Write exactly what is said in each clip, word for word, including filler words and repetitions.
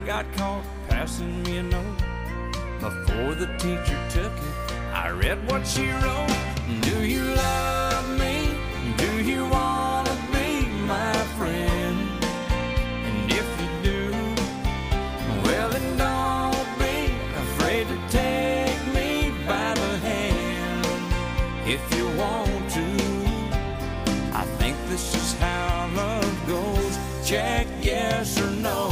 Got caught passing me a note. Before the teacher took it, I read what she wrote. Do you love me? Do you want to be my friend? And if you do, well then don't be afraid to take me by the hand. If you want to, I think this is how love goes. Check yes or no.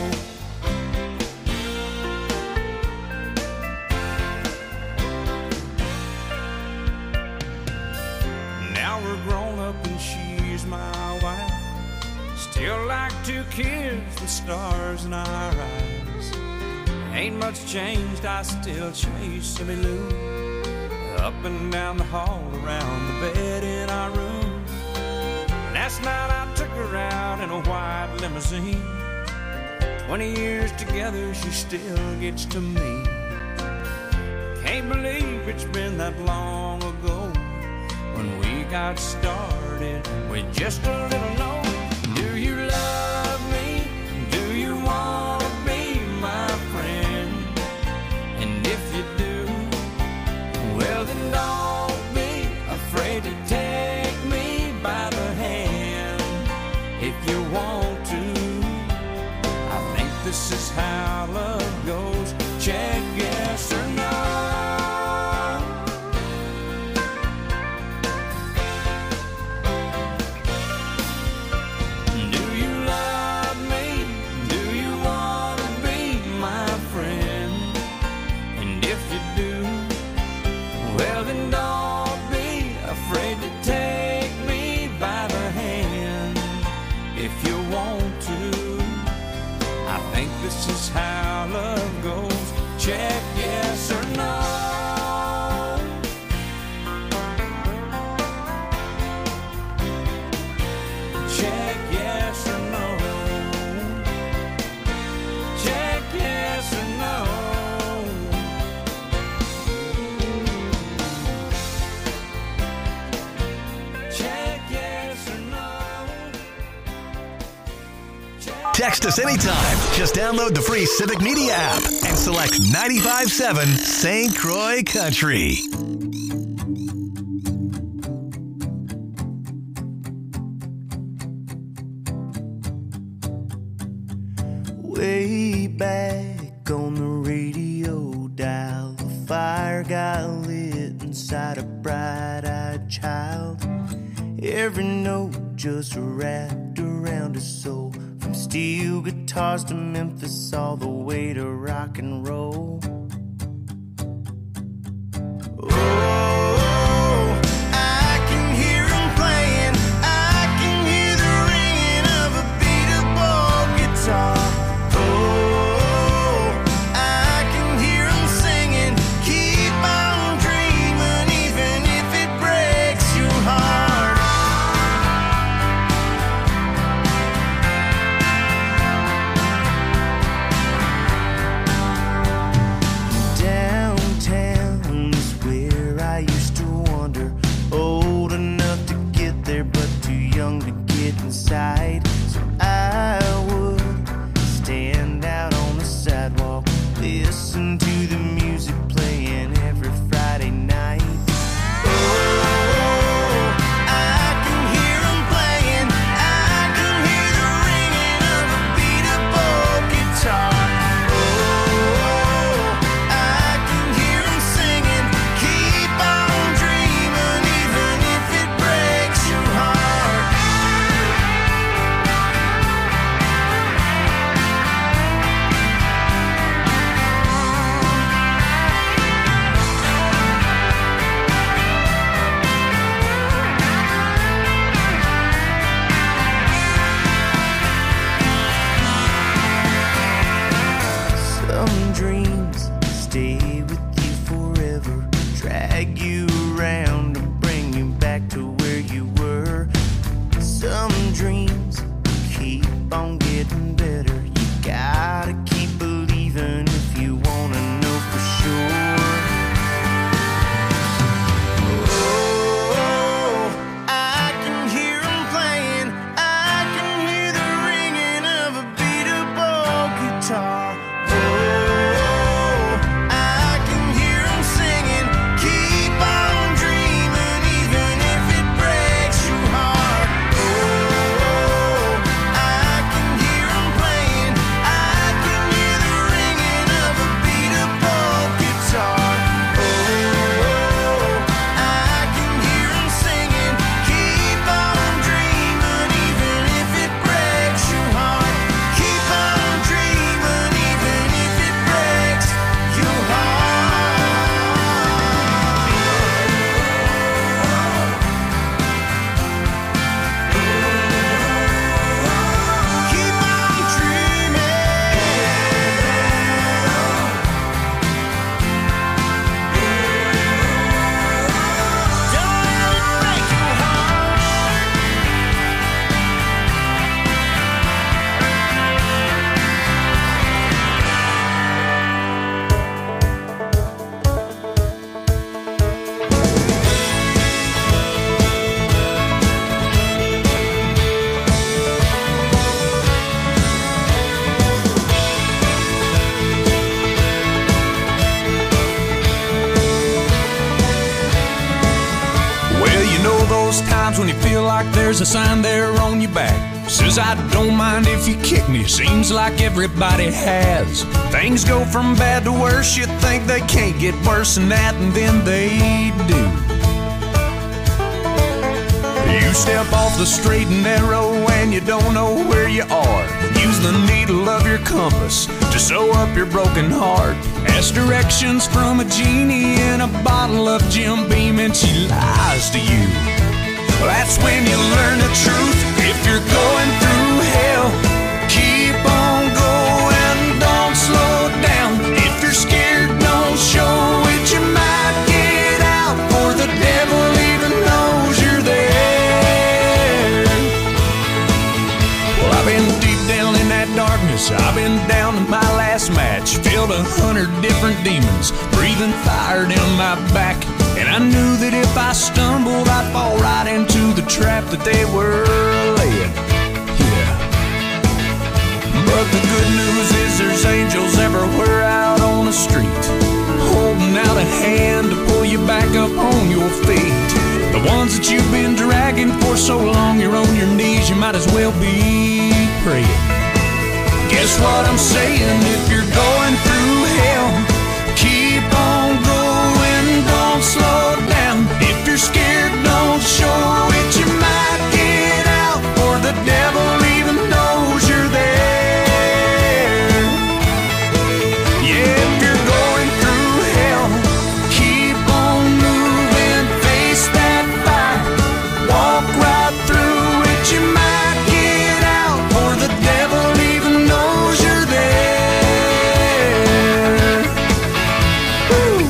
My wife, still like two kids with stars in our eyes. Ain't much changed, I still chase Silly Lou up and down the hall, around the bed in our room. Last night I took her out in a white limousine. Twenty years together, she still gets to me. Can't believe it's been that long ago when we got started with just a little note. Do you love me? Do you want to be my friend? And if you do, well then don't be afraid to take me by the hand. If you want to, I think this is how love goes. Check yes or no. This is how love goes. Check yes or no. Check yes or no. Check yes or no. Check yes or no. Check Text us anytime. Just download the free Civic Media app and select ninety-five point seven Saint Croix Country. Way back on the radio dial, the fire got lit inside a bright-eyed child. Every note just wrapped around his soul. From steel guitars to Memphis, all the way to rock and roll. Oh, I can hear him playing. I can hear the ringing of a beat-up guitar. Oh, I can hear him singing. Keep on dreaming, even if it breaks your heart. Inside, so I would stand out on the sidewalk, listen to the music playing every Friday night. Oh, I can hear them playing. I can hear the ringing of a beat-up old guitar. Oh, I can hear them singing. Keep on dreaming, even if it breaks your heart. those times when you feel like there's a sign there on your back. Says I don't mind if you kick me, seems like everybody has. Things go from bad to worse, you think they can't get worse than that, and then they do. You step off the straight and narrow and you don't know where you are. Use the needle of your compass to sew up your broken heart. Ask directions from a genie in a bottle of Jim Beam and she lies to you. That's when you learn the truth. If you're going through hell, keep on going, don't slow down. If you're scared, don't show it, you might get out, for the devil even knows you're there. Well, I've been deep down in that darkness, I've been down to my last match. Filled a hundred different demons, breathing fire down my back. And I knew that if I stumbled, I'd fall right into the trap that they were laying. Yeah. But the good news is there's angels everywhere out on the street, holding out a hand to pull you back up on your feet. The ones that you've been dragging for so long, you're on your knees, you might as well be praying. Guess what I'm saying? If you're going through hell, keep on going, don't slow down. If you're scared, don't show it, you might get out, for the devil even knows you're there. Yeah, if you're going through hell, keep on moving, face that fire, walk right through it, you might get out, for the devil even knows you're there. Woo.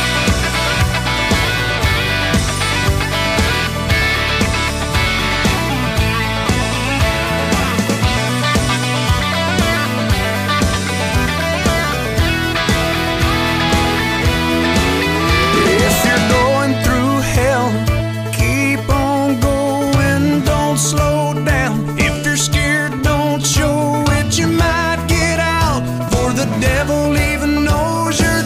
If you're going through hell, keep on going, don't slow down. If you're scared, don't show it, you might get out, for the devil even knows you're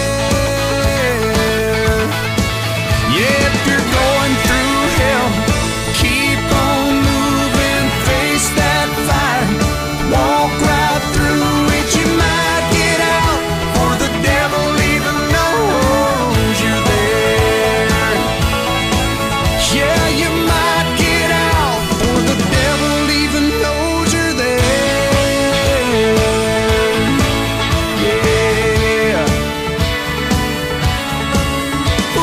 there. Yeah, if you're going through hell, keep on moving, face that fire, walk right through it, you might get out, for the devil even knows you're there. Yeah, you might get out, for the devil even knows you're there. Yeah. Ooh.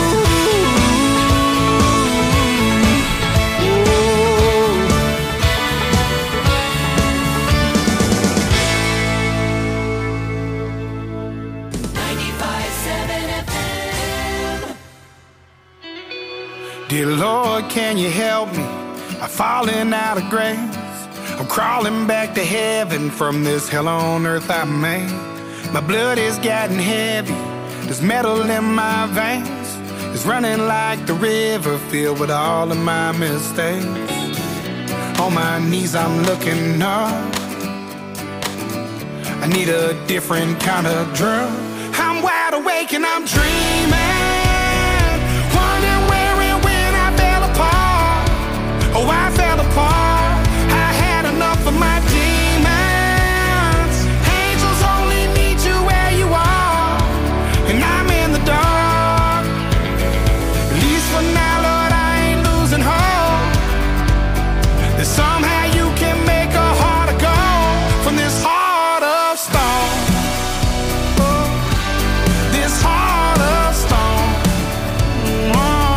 Dear Lord, can you help me? I'm falling out of grace. I'm crawling back to heaven from this hell on earth I made. My blood is getting heavy, there's metal in my veins. It's running like the river filled with all of my mistakes. On my knees I'm looking up, I need a different kind of drug. I'm wide awake and I'm dreaming, wondering where and when I fell apart. Oh, I fell apart, I had enough of my demons. Angels only meet you where you are, and I'm in the dark. At least for now, Lord, I ain't losing hope that somehow you can make a heart of gold from this heart of stone. Oh, this heart of stone. Oh.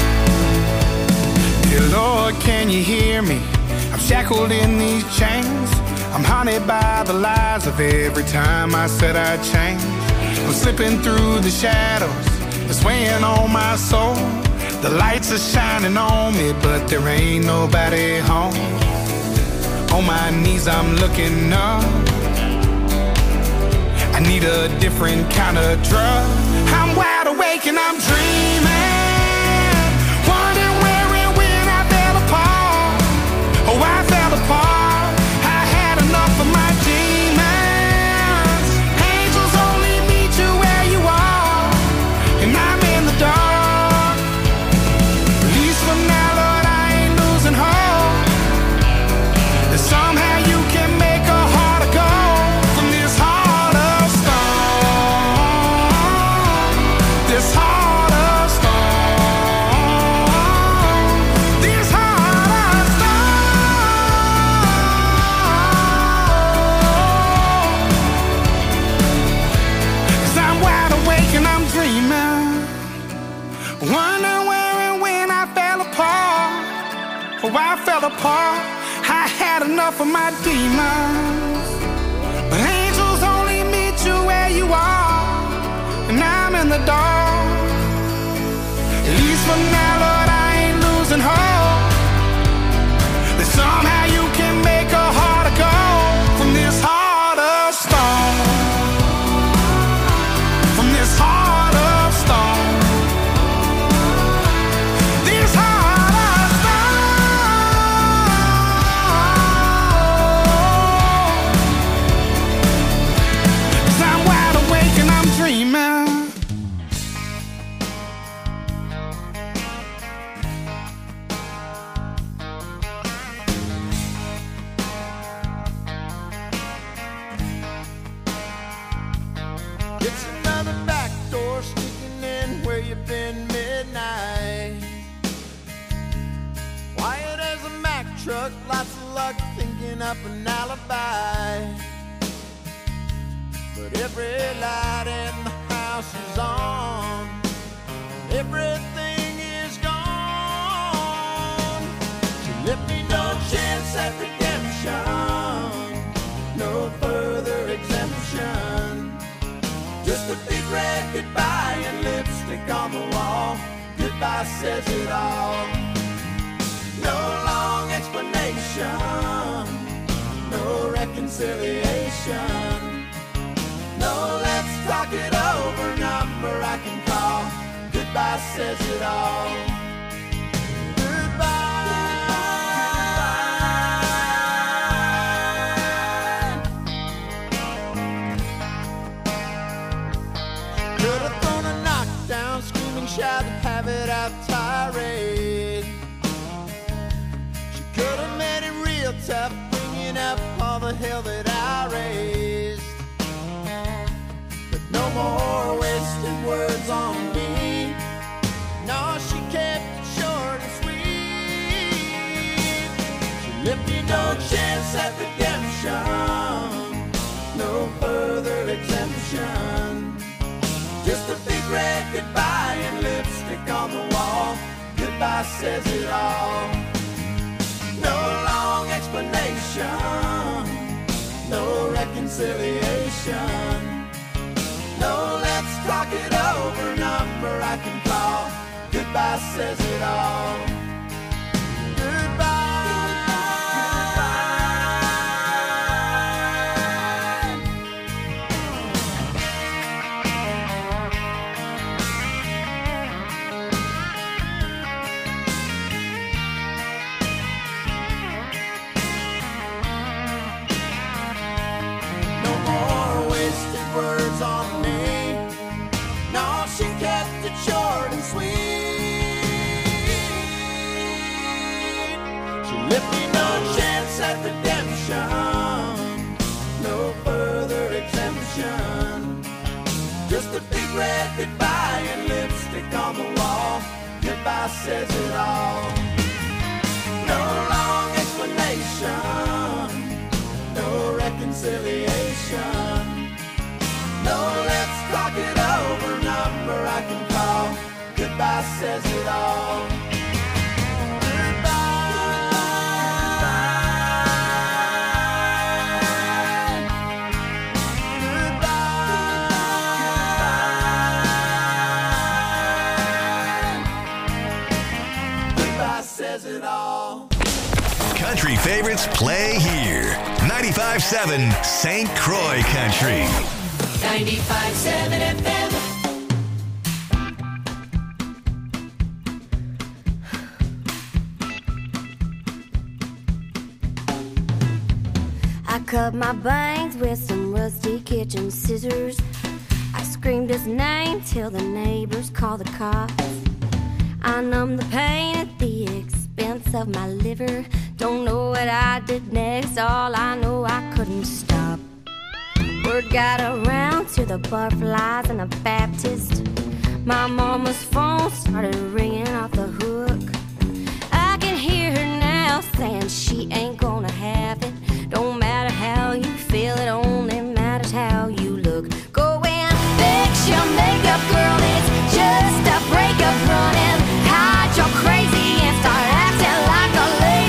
Dear Lord, can you hear me? I'm shackled in these chains. I'm haunted by the lies of every time I said I'd change. I'm slipping through the shadows, it's weighing on my soul. The lights are shining on me, but there ain't nobody home. On my knees I'm looking up, I need a different kind of drug. I'm wide awake and I'm dreaming, wondering where and when I fell apart. Oh, I fell apart, I had enough of my demons. Angels only meet you where you are, and I'm in the dark. At least for now, oh, I fell apart. I had enough of my demons. But angels only meet you where you are, and I'm in the dark. At least for now, Lord, I ain't losing hope that somehow you can make a heart of gold from this heart of stone. From this heart of stone. This heart of stone. 'Cause I'm wide awake and I'm dreaming. It's another back door sneaking in where you've been midnight. Quiet as a Mack truck, lots of luck thinking up an alibi. But every light in the house is on. Everything is gone. So let me no chance at redemption. No further exemption. Just a big red goodbye and lipstick on the wall. Goodbye says it all. No long explanation. No reconciliation. No let's talk it over number I can call. Goodbye says it all. Could've thrown a knockdown, screaming, shout, have it out tirade. She could've made it real tough, bringing up all the hell that I raised. But no more wasted words on me. No, she kept it short and sweet. She left me no chance at redemption. No further exemption. Just a big red goodbye and lipstick on the wall. Goodbye says it all. No long explanation. No reconciliation. No let's talk it over number I can call. Goodbye says it all. Words on me. No, she kept it short and sweet. She left me no chance at redemption. No further exemption. Just a big red goodbye and lipstick on the wall. Goodbye says it all. No long explanation. No reconciliation. No, let's talk it over, number I can call. Goodbye says it all. Country favorites play here. ninety-five seven Saint Croix Country. ninety-five seven F M. I cut my bangs with some rusty kitchen scissors. I screamed his name till the neighbors called the cops. I numbed the pain at the expense of my liver. Don't know what I did next, all I know I couldn't stop. Word got around to the Barflies and the Baptist. My mama's phone started ringing off the hook. I can hear her now saying she ain't gonna have it. Don't matter how you feel, it only matters how you look. Go and fix your makeup, girl, it's just a breakup. Running, hide your crazy and start acting like a lady.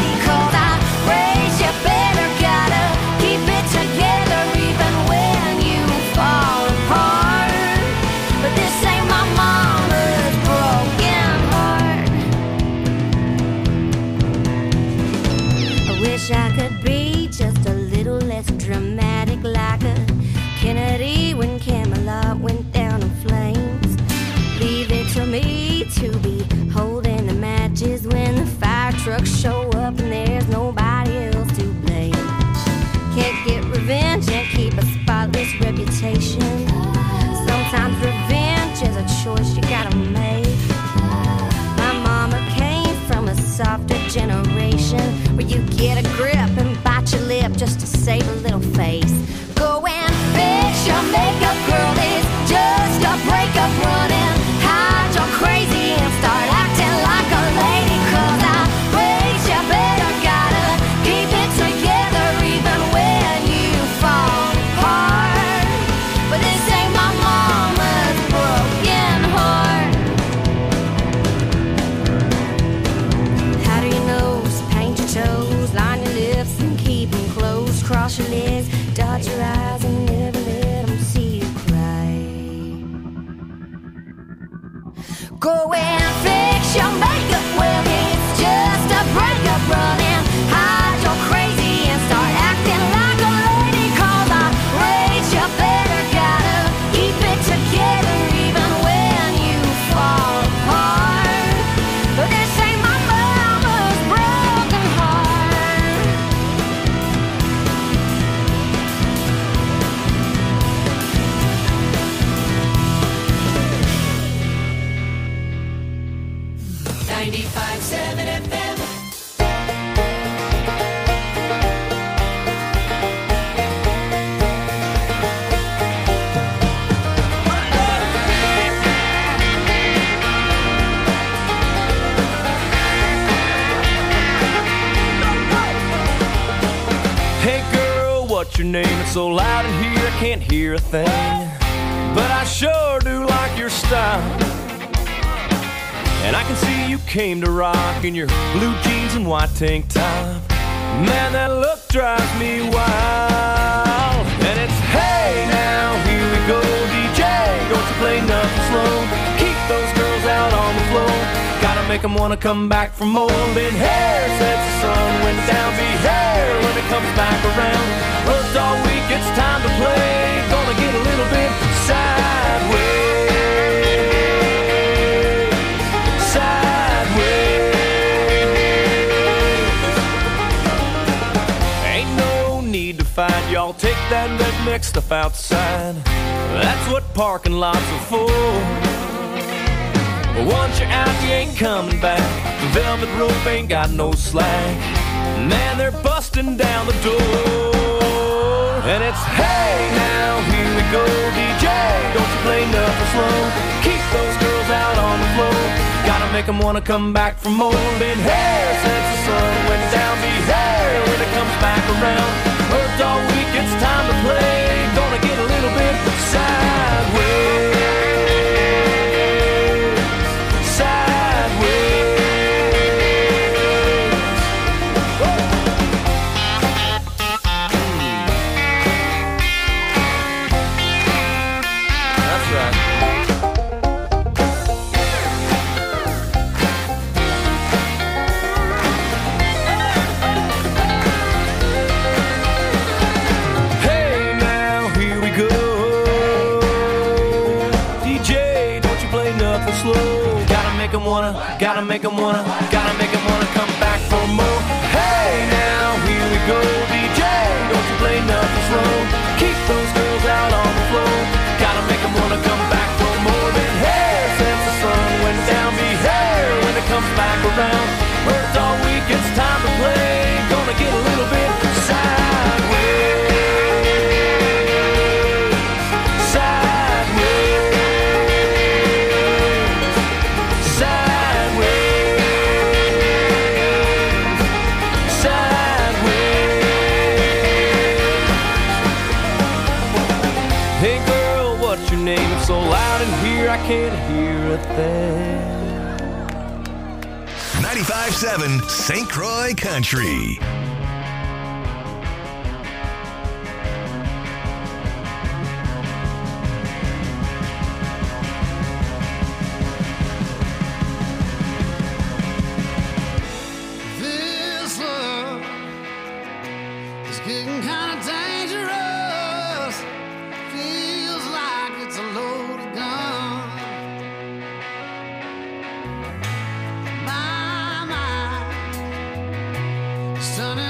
save a little face. Go and fix your makeup, girl. It's just a breakup running. Hide your crazy and start acting like a lady. Cause I raised you better, gotta keep it together even when you fall apart. But this ain't my mama's broken heart. Powder your nose, paint your toes, line your lips and keep them closed. Cross your legs, dot your eyes and never let them see you cry. Go and fix your makeup, well it's just a breakup running. Hide your crazy and start acting like a lady. Cause I raised you better, gotta keep it together even when you fall apart. But this ain't my mama's broken heart. ninety-five seven F M. Hey girl, what's your name? It's so loud in here I can't hear a thing. But I sure do like your style. And I can see you came to rock in your blue jeans and white tank top. Man, that look drives me wild. And it's hey now, here we go, D J. Don't you play nothing slow. Keep those girls out on the floor. Gotta make them wanna come back for more. Then hair sets the sun when down be hair when it comes back around. Worked all week, it's time to play. Gonna get a little bit sideways. Fight, y'all take that redneck stuff outside. That's what parking lots are for. But once you're out, you ain't coming back. The velvet rope ain't got no slack. Man, they're busting down the door. And it's hey now, here we go, D J. Don't you play nothing slow. Keep those girls out on the floor. Gotta make them wanna come back for more. Been hair since the sun went down. Be hair when it comes back around. Worked all week, it's time to play. Gonna get a little bit sideways. Sideways. That's right. Slow. Gotta make them wanna, gotta make them wanna, gotta make them wanna come back for more. Hey now, here we go, D J. Don't you play nothing slow. Keep those girls out on the floor. Gotta make them wanna come back for more. Than hair since the sun went down. Be hair when it comes back around. Worked all week, it's time to play. Gonna get a little bit sideways. So loud in here I can't hear a thing. ninety-five seven Saint Croix Country. This love is getting kind of dangerous. Feels like it's a loaded gun. My mind is turning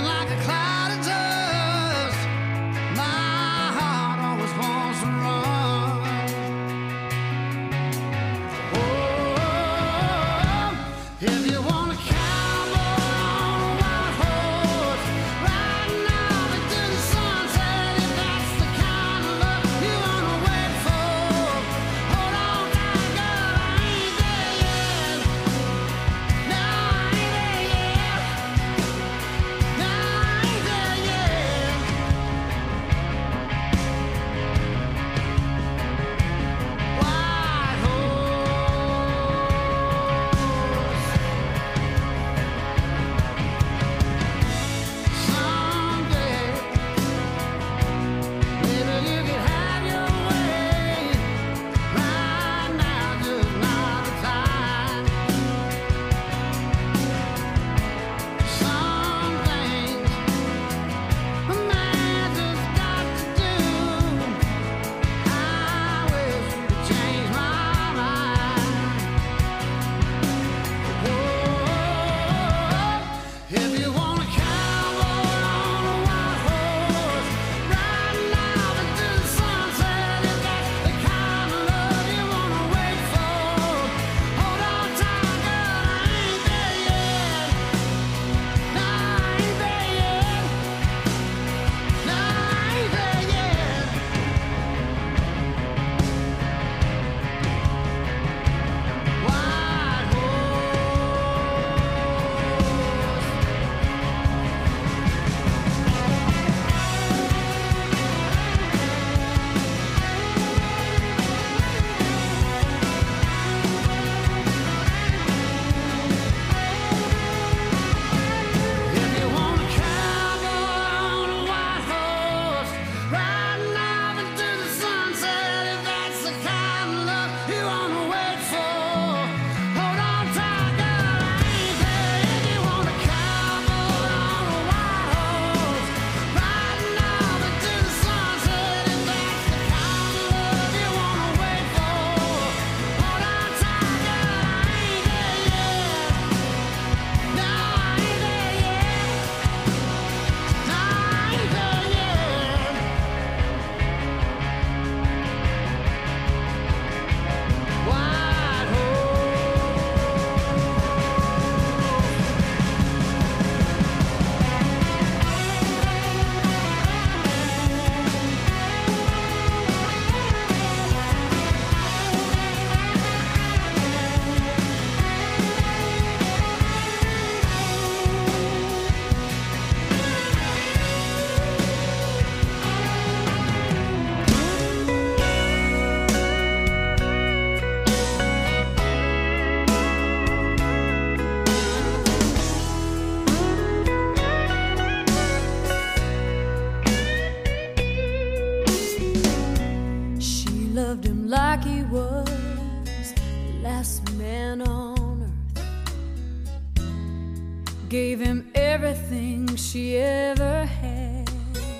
loved him like he was the last man on earth. Gave him everything she ever had.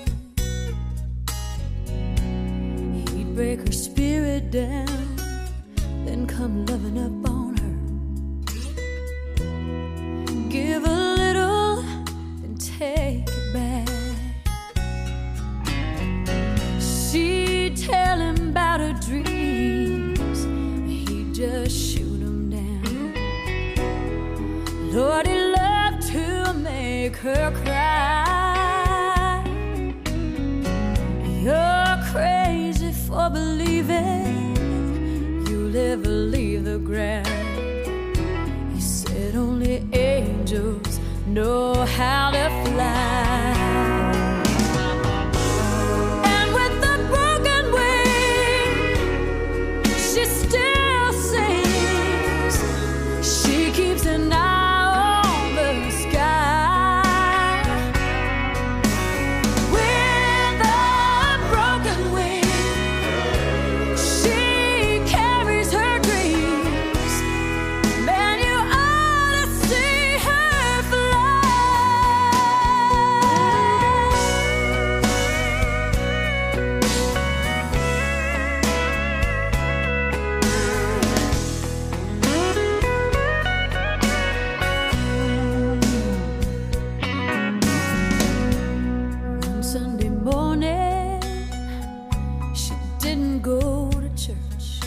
He'd break her spirit down, then come loving up on her. Give a little, then take it back. She'd tell him about her dreams, he'd just shoot them down. Lord, he loved to make her cry. You're crazy for believing you'll ever leave the ground. He said only angels know how to fly. And with a broken wing, she still sings. She keeps an eye on the sky. With a broken wing, she carries her dreams. Man, you ought to see her fly. One Sunday morning, she didn't go to church.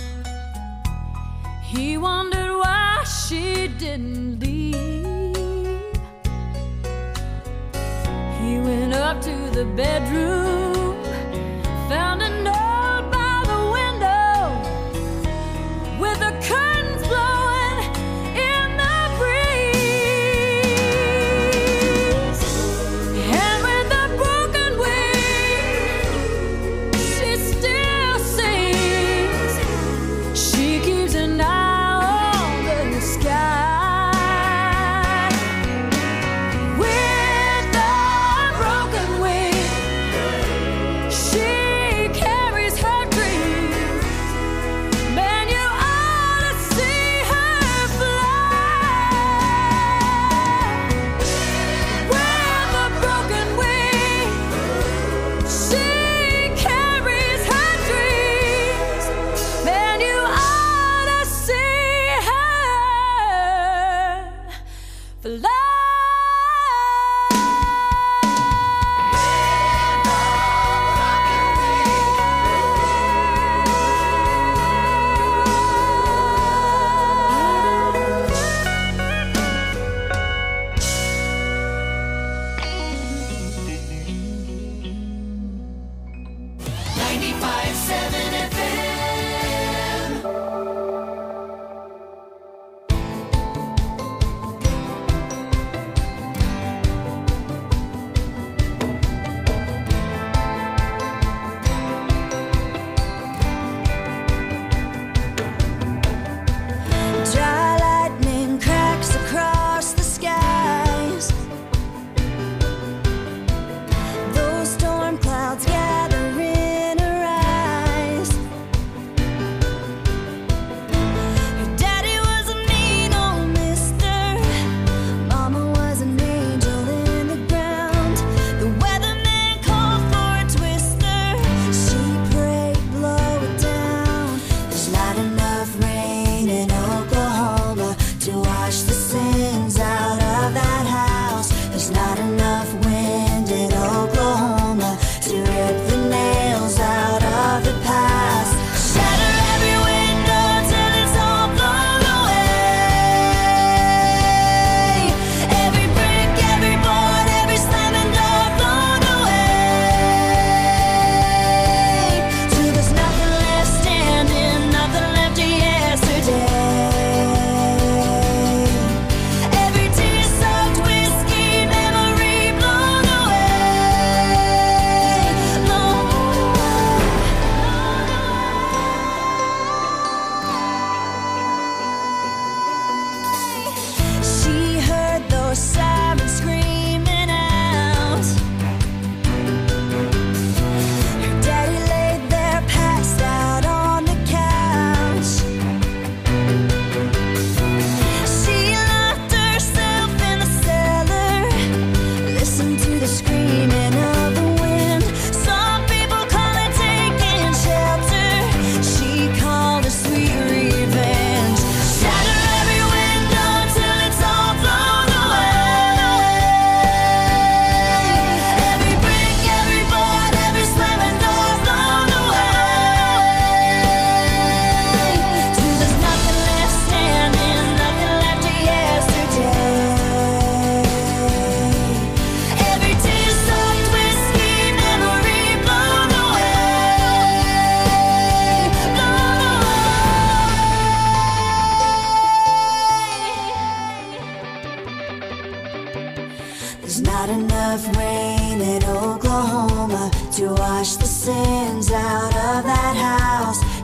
He wondered why she didn't leave. He went up to the bedroom, found a note by the window with the curtains blowing in the breeze. And with a broken wing, she still sings. She keeps an eye on the sky. With a broken wing, she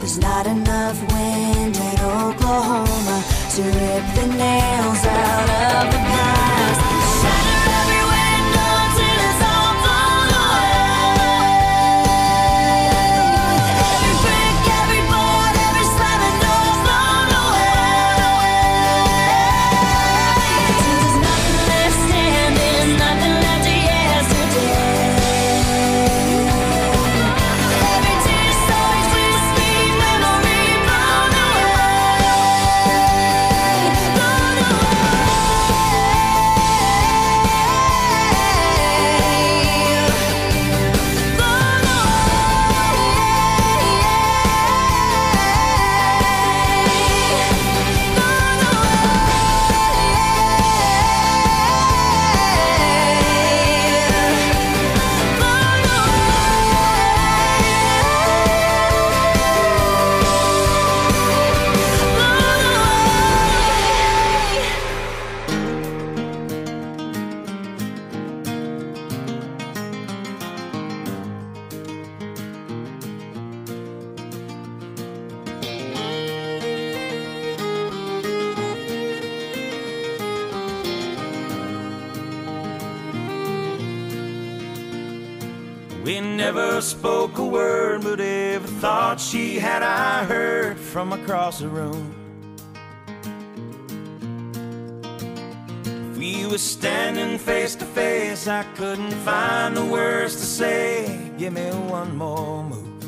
There's not enough wind in Oklahoma to rip the nails out of the past. Shatter every window till it's all blown away. Every brick, every board, every slamming door blown away. Till there's nothing left standing, nothing left of yesterday. Every tear so sweet, sweet memory blown away, blown We never spoke a word, but every thought she had I heard from across the room. If we were standing face to face, I couldn't find the words to say. Give me one more move.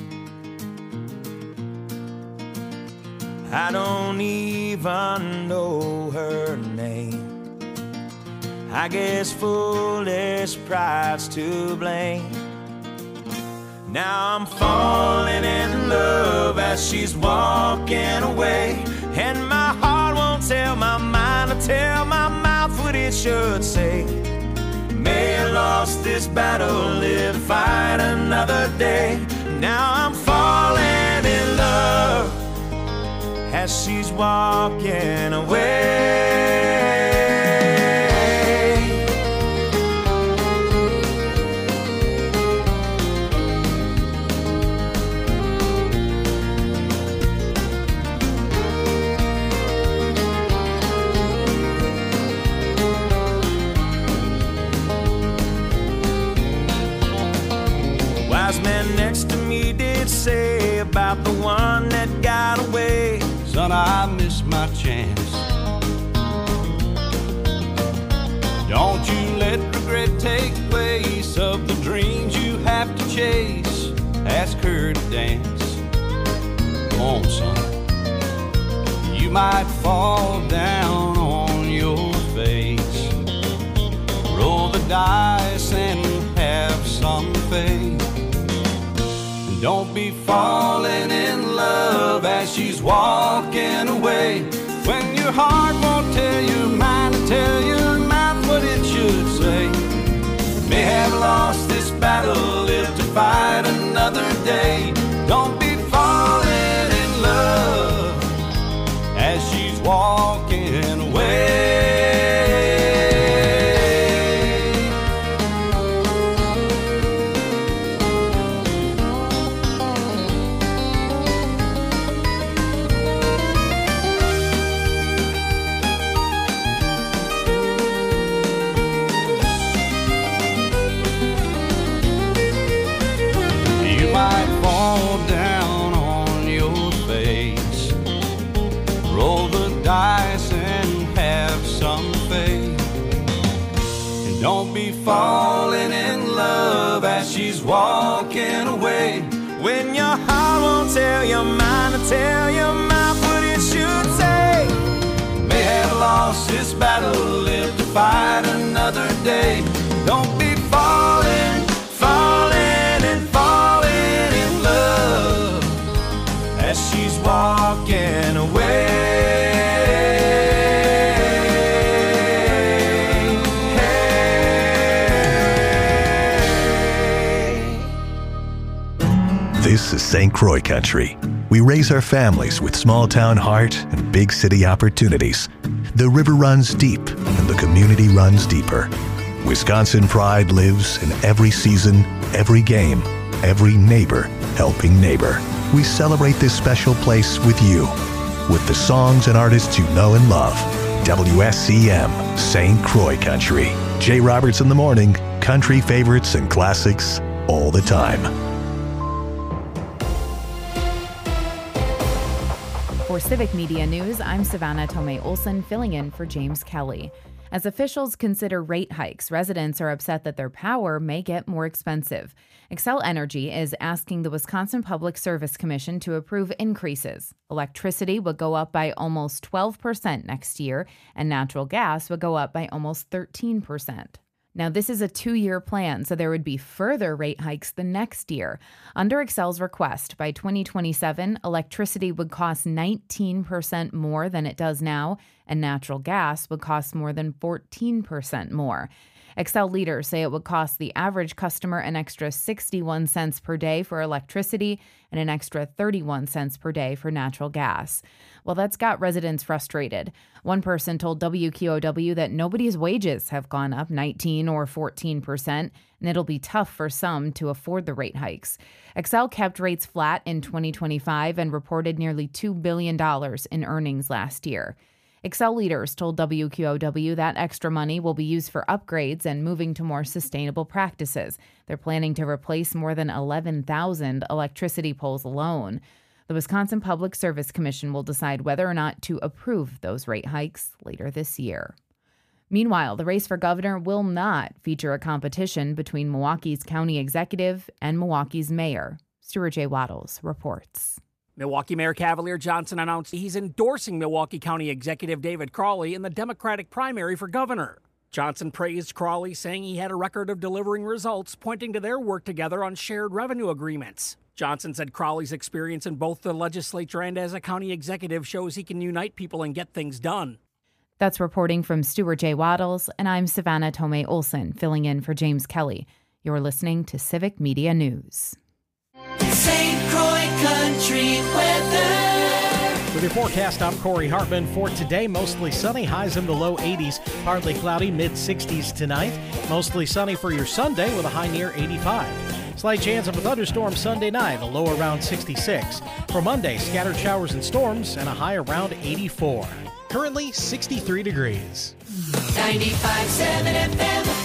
I don't even know her name. I guess foolish pride's to blame. Now I'm falling in love as she's walking away, and my heart won't tell my mind or tell my mouth what it should say. May have lost this battle, live to fight another day. Now I'm falling in love as she's walking away. Wise man next to me did say about the one that got away, son, I missed my chance. Don't you let regret take place of the dreams you have to chase. Ask her to dance. Come on, son. You might fall down on your face. Roll the dice and have some faith. Don't be falling in love as she's walking away, when your heart won't tell your mind to tell your mouth what it should say. May have lost this battle, live to fight another day. Don't be falling in love as she's walking away. Don't be falling in love as she's walking away, when your heart won't tell your mind to tell your mouth what it should say. May have lost this battle, live to fight another day. Don't be falling, falling and falling in love as she's walking away. This is Saint Croix country. We raise our families with small-town heart and big-city opportunities. The river runs deep, and the community runs deeper. Wisconsin pride lives in every season, every game, every neighbor helping neighbor. we celebrate this special place with you, with the songs and artists you know and love. W S C M, Saint Croix Country. Jay Roberts in the morning, country favorites and classics all the time. For Civic Media News, I'm Savannah Tomei Olson, filling in for James Kelly. As officials consider rate hikes, residents are upset that their power may get more expensive. Xcel Energy is asking the Wisconsin Public Service Commission to approve increases. Electricity would go up by almost twelve percent next year, and natural gas would go up by almost thirteen percent. Now, this is a two-year plan, so there would be further rate hikes the next year. Under Xcel's request, by twenty twenty-seven, electricity would cost nineteen percent more than it does now, and natural gas would cost more than fourteen percent more. Xcel leaders say it would cost the average customer an extra sixty-one cents per day for electricity and an extra thirty-one cents per day for natural gas. Well, that's got residents frustrated. One person told W Q O W that nobody's wages have gone up nineteen or fourteen percent, and it'll be tough for some to afford the rate hikes. Xcel kept rates flat in twenty twenty-five and reported nearly two billion dollars in earnings last year. Xcel leaders told W Q O W that extra money will be used for upgrades and moving to more sustainable practices. They're planning to replace more than eleven thousand electricity poles alone. The Wisconsin Public Service Commission will decide whether or not to approve those rate hikes later this year. Meanwhile, the race for governor will not feature a competition between Milwaukee's county executive and Milwaukee's mayor. Stuart J. Waddles reports. Milwaukee Mayor Cavalier Johnson announced he's endorsing Milwaukee County Executive David Crowley in the Democratic primary for governor. Johnson praised Crowley, saying he had a record of delivering results, pointing to their work together on shared revenue agreements. Johnson said Crowley's experience in both the legislature and as a county executive shows he can unite people and get things done. That's reporting from Stuart J. Waddles, and I'm Savannah Tomei Olson, filling in for James Kelly. You're listening to Civic Media News. Saint Croix Country weather. With your forecast, I'm Corey Hartman. For today, mostly sunny, highs in the low eighties, partly cloudy, mid sixties tonight. Mostly sunny for your Sunday with a high near eighty-five. Slight chance of a thunderstorm Sunday night, a low around sixty-six. For Monday, scattered showers and storms and a high around eighty-four. Currently sixty-three degrees. ninety-five point seven F M.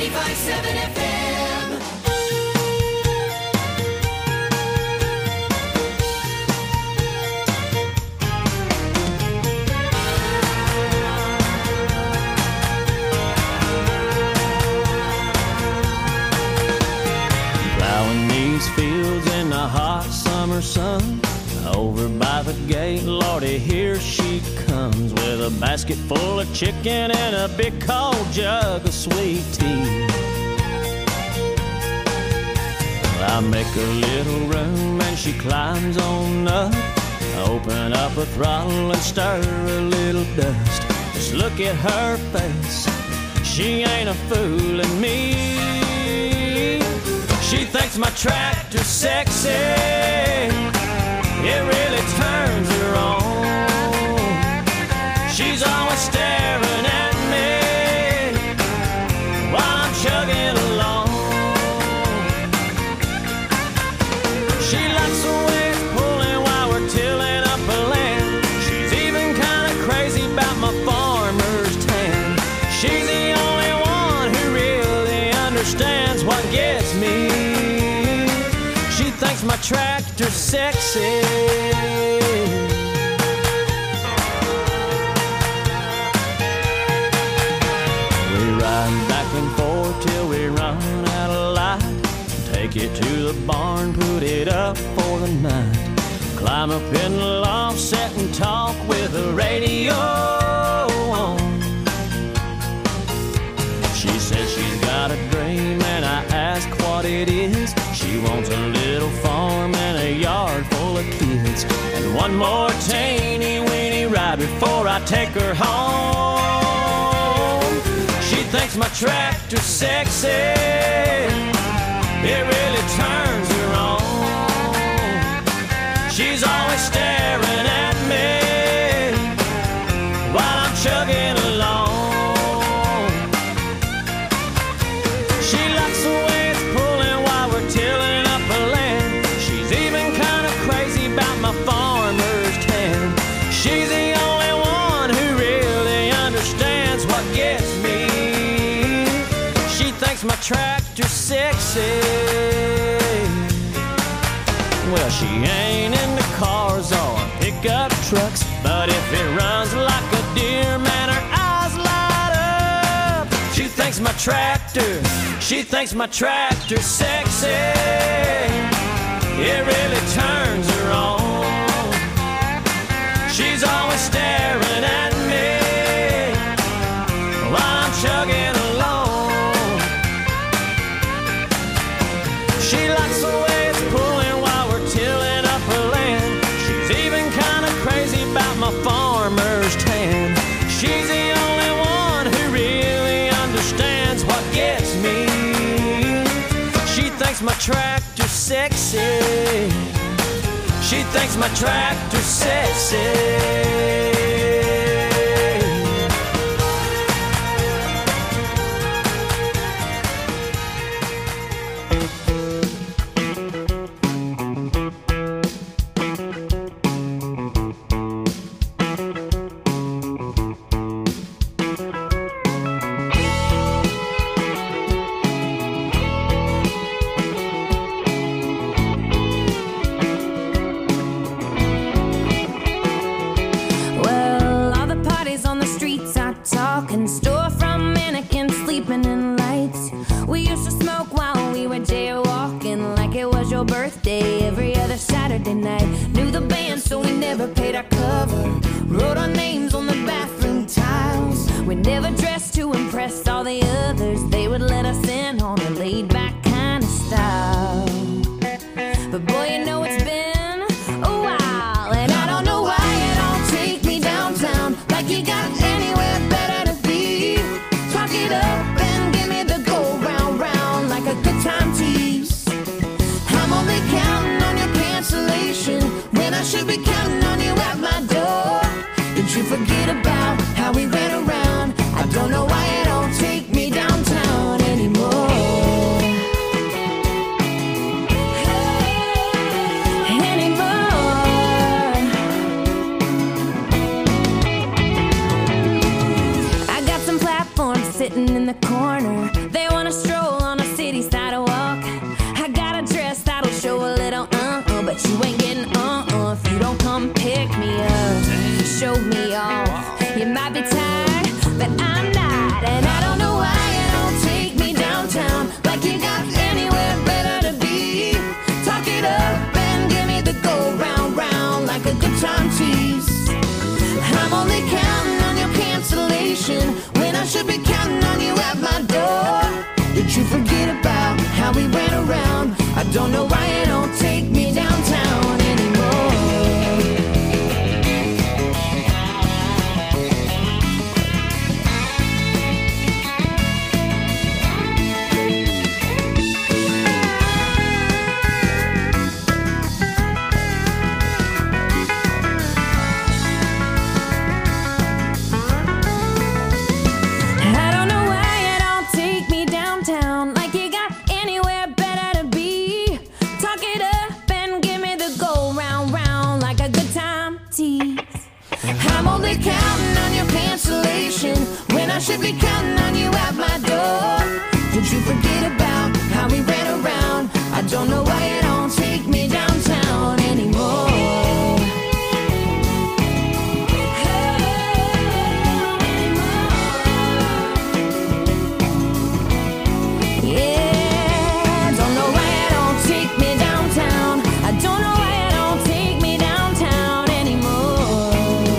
ninety-five point seven F M. Plowing these fields in the hot summer sun. Over by the gate, Lordy, here she comes with a basket full of chicken and a big cold jug of sweet tea. Well, I make a little room and she climbs on up. I open up a throttle and stir a little dust. Just look at her face, she ain't a fooling me. She thinks my tractor's sexy, it really turns her on. She's always staring at me while I'm chugging along. She likes the way it's pulling while we're tilling up a land. She's even kind of crazy about my farmer's tan. She's the only one who really understands what gets me. She thinks my tractor's sexy. We ride back and forth till we run out of light. Take it to the barn, put it up for the night. Climb up in the loft, sit and talk with the radio on. She says she's got a dream and I ask what it is. She wants a little farm and a yard full of kids, and one more teeny weeny ride before I take her home. She thinks my tractor's sexy, it really turns her on. She's always staring at me while I'm chugging along. She likes the way it's pulling while we're tilling up a land. She's even kind of crazy about my farmer's tan. She's the only one who really understands what gets me. She thinks my tractor's sexy. Well, she ain't into cars or pickup trucks, but if it runs like a deer, man, her eyes light up. She thinks my tractor, she thinks my tractor's sexy. It really turns her on. She's always staring at me while I'm chugging along. She likes the way it's pulling while we're tilling up her land. She's even kind of crazy about my farmer's tan. She's the only one who really understands what gets me. She thinks my tractor's sexy. She thinks my tractor's sexy. Talking store from mannequins, sleeping in lights. We used to smoke while we were jaywalking, like it was your birthday every other Saturday night. Knew the band, so we never paid our cover. Wrote our names on the bathroom tiles. We never dressed to impress all the others. They would let us in on a laid-back kind of style. But boy, you know it's been a while, and I don't know why you don't take me downtown like you got anywhere better to be. Talk it up and give me the go round round like a good time tease. I'm only counting on your cancellation when I should be counting on you at my door. Did you forget about how we ran around? I don't know why you don't take me downtown anymore. cancellation when I should be counting on you at my door? Did you forget about how we ran around? I don't know why you don't take me downtown anymore. Counting on your cancellation when I should be counting on you at my door. Did you forget about how we ran around? I don't know why you don't take me downtown anymore. Yeah, don't know why you don't take me downtown. I don't know why you don't take me downtown anymore.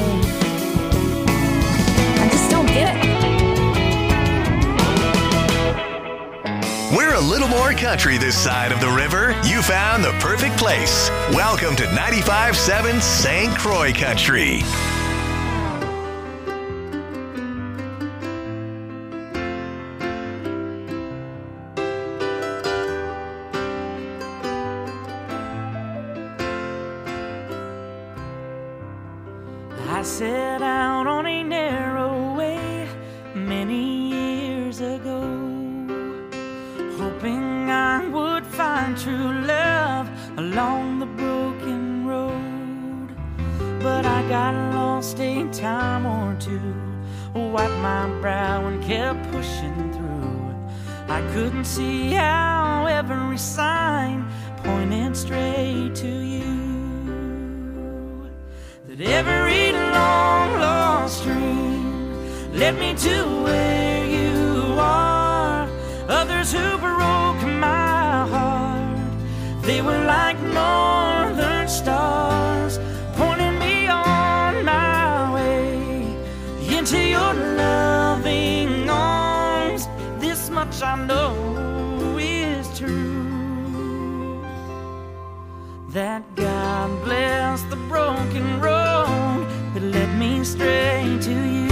We're a little more country this side of the river. You found the perfect place. Welcome to ninety-five point seven Saint Croix Country. I set out on a narrow way many years ago, hoping I would find true love along the broken road. But I got lost a time or two, wiped my brow and kept pushing through. I couldn't see how every sign pointed straight to you. That every long lost dream led me to where you are. Others who broke my heart, they were like northern stars, pointing me on my way into your loving arms. This much I know is true, that God bless the broken road that led me straight to you.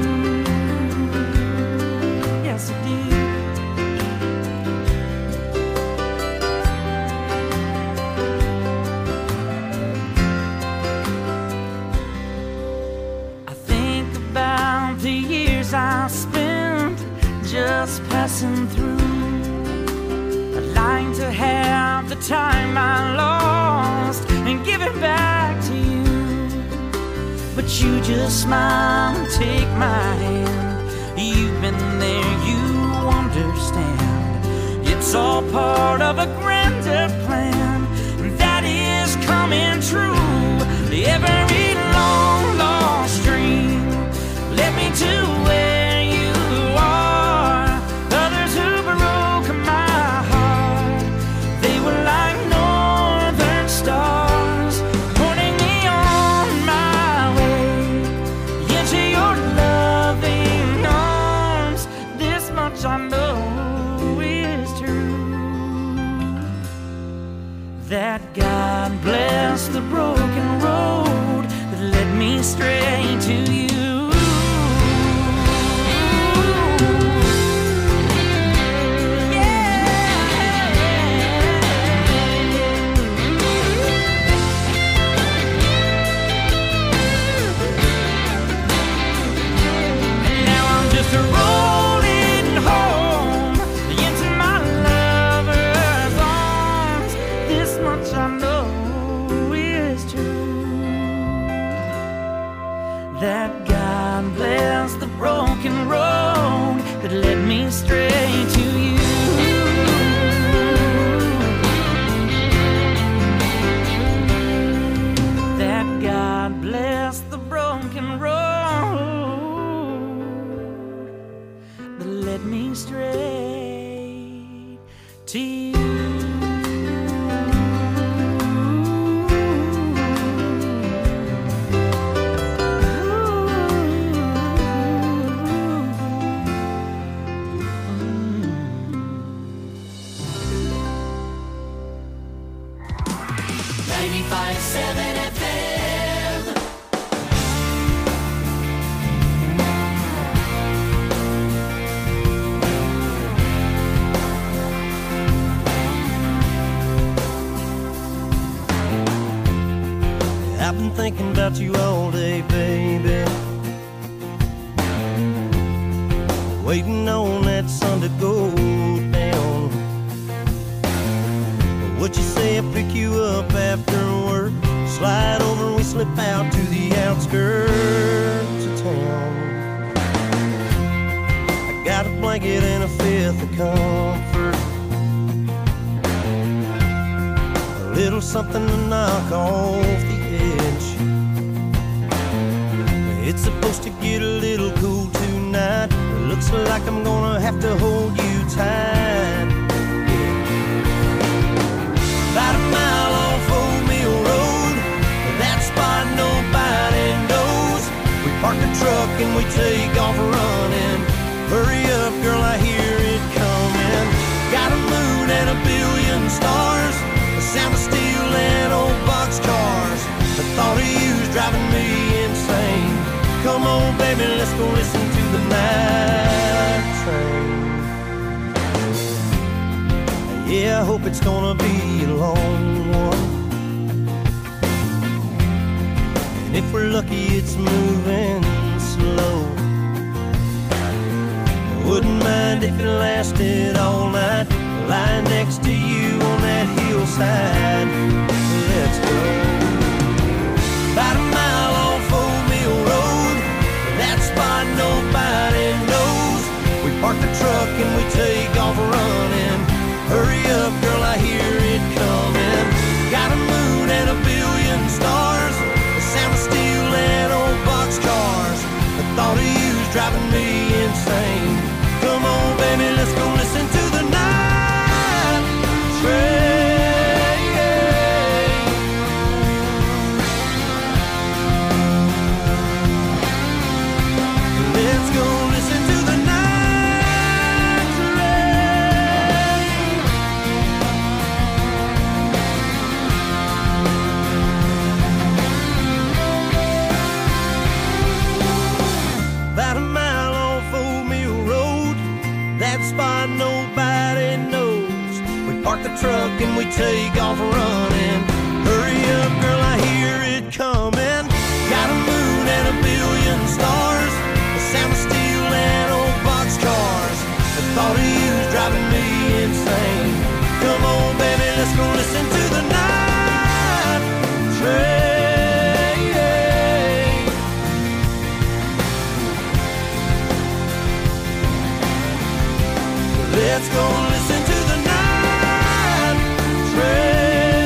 Yes, it did. I spent just passing through. I'd like to have the time I lost and give it back to you, but you just smile and take my hand. You've been there, you understand. It's all part of a grander plan that is coming true. Every long lost dream led me to where you are. Others who broke my heart, they were like northern stars, pointing me on my way into your loving arms. This much I know is true, that God bless the broken road that led me straight to you. That God bless the broken road that led me straight to you. That God bless the broken road that led me straight to you. thinking about you all day, baby. Waiting on that sun to go down. What you say I pick you up after work? Slide over and we slip out to the outskirts of town. I got a blanket and a fifth of comfort, a little something to knock off the edge. It's supposed to get a little cool tonight. It looks like I'm gonna have to hold you tight. About a mile off Old Mill Road, that spot nobody knows. We park the truck and we take off running. Hurry up, girl, I hear it coming. Got a moon and a billion stars, the sound of steel and old boxcars. The thought of you's driving me insane. Come on, baby, let's go listen to the night train. Yeah, I hope it's gonna be a long one, and if we're lucky it's moving slow. I wouldn't mind if it lasted all night, lying next to you on that hillside. Let's go. About a mile off Old Mill Road, that spot nobody knows. We park the truck and we take off running. Hurry up, girl, I hear it coming. Got a moon and a billion stars, the sound of steel and old boxcars. The thought of you's driving me insane. Come on, baby, let's go listen to the night train. Let's go listen to the night train. About a mile off Old Mill Road, that spot nobody knows. We park the truck and we take off running. Hurry up, girl, I hear it coming. Got a moon and a billion stars, the sound of steel and old boxcars. The thought of you's driving me insane. Come on, baby, let's go listen to the night train. Let's go listen to the night train.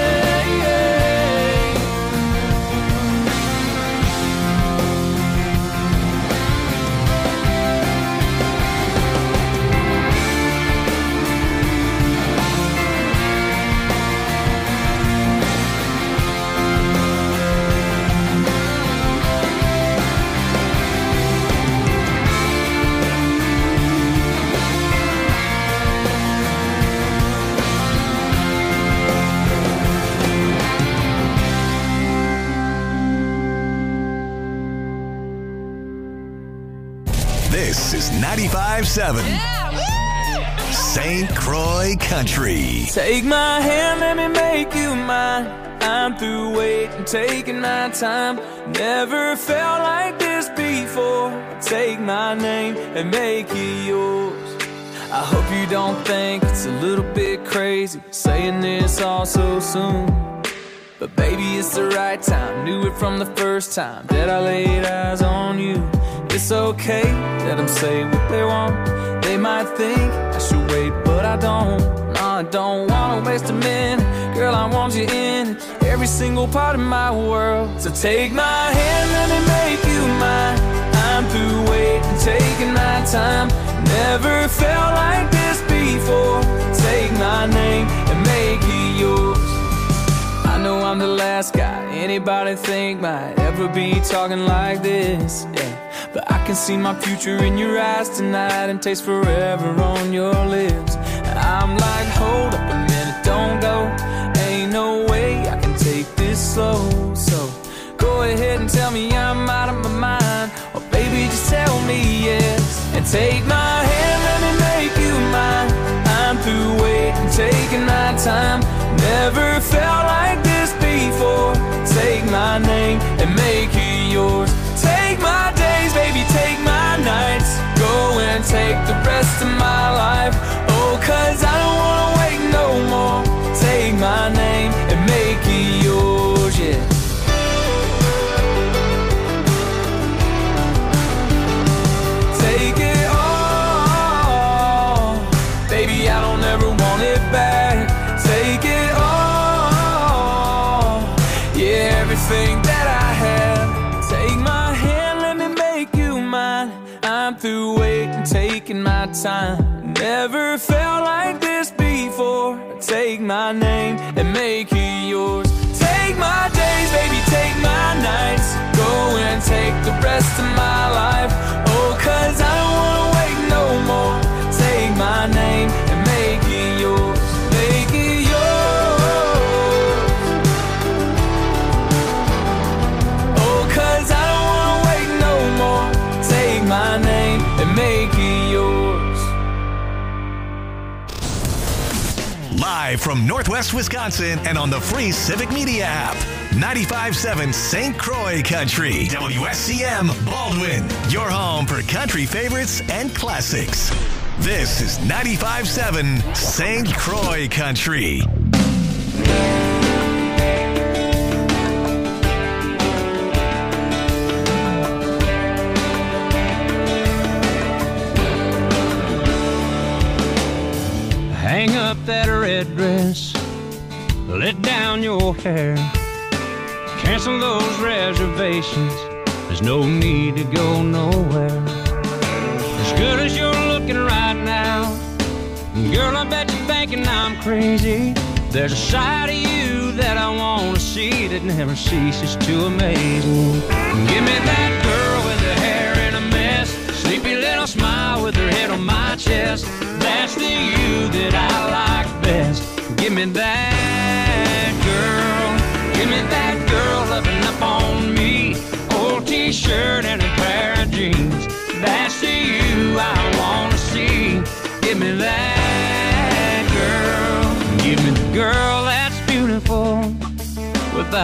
This is ninety-five seven Saint Croix Country. Take my hand, let me make you mine. I'm through waiting, taking my time. Never felt like this before. Take my name and make it yours. I hope you don't think it's a little bit crazy saying this all so soon. But baby, it's the right time. Knew it from the first time that I laid eyes on you. It's okay, let them say what they want. They might think I should wait, but I don't. No, I don't wanna waste a minute. Girl, I want you in every single part of my world. So take my hand, let me make you mine. I'm through waiting, taking my time. Never felt like this before. Take my name and make it yours. I know I'm the last guy anybody think might ever be talking like this, yeah. But I can see my future in your eyes tonight and taste forever on your lips. I'm like, hold up a minute, don't go. Ain't no way I can take this slow. So go ahead and tell me I'm out of my mind, or baby, just tell me yes. And take my hand, let me make you mine. I'm through waiting, taking my time. Never felt like this before. Take my name and make it yours. Take my days, baby, take my nights. Go and take the rest of my life. Oh, cause I don't wanna wait no more. Take my name and make it yours, yeah. Take it all, baby, I don't ever want it back. Take it all, yeah, everything that I have. Take my hand, let me make you mine. I'm through waiting, taking my time. Never felt like this before. Take my name and make it yours. Take my days, baby, take my nights. Go and take the rest of my life. Oh, cause I don't wanna wait no more. Take my name and make it yours. Make it yours. Oh, cause I don't wanna wait no more. Take my name and make it yours. Live from Northwest Wisconsin and on the free Civic Media app. ninety-five point seven Saint Croix Country. W S C M Baldwin. Your home for country favorites and classics. This is ninety-five point seven Saint Croix Country. Hang up that red dress, let down your hair, cancel those reservations, there's no need to go nowhere. As good as you're looking right now, girl, I bet you're thinking I'm crazy. There's a side of you that I want to see that never ceases to amaze me. Give me that girl with her hair in a mess, sleepy little smile with her head on my chest. That's the you that I like best. Give me that girl. Give me that girl loving up on me. Old t-shirt and a pair of jeans. That's the you I want to see. Give me that girl. Give me the girl that's beautiful without